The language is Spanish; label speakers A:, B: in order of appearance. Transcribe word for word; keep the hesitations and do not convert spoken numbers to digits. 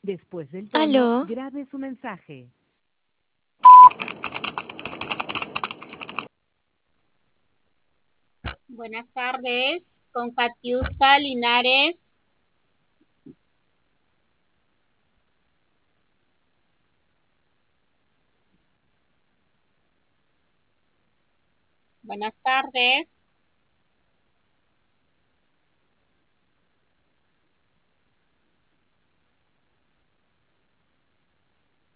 A: Después del tono,
B: Aló,
A: grabe su mensaje.
C: Buenas tardes, con Katiuska Linares. Buenas tardes.